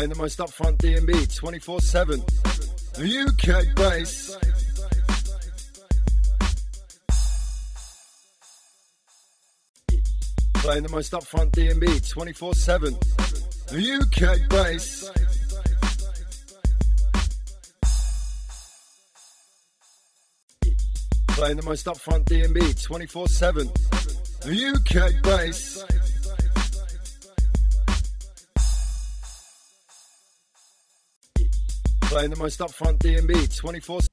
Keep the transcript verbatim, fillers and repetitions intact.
Playing the most upfront D and B twenty-four seven. U K bass. Playing the most upfront D and B twenty-four seven. U K bass. Playing the most upfront D and B twenty-four seven. U K bass. Playing the most upfront D and B twenty-four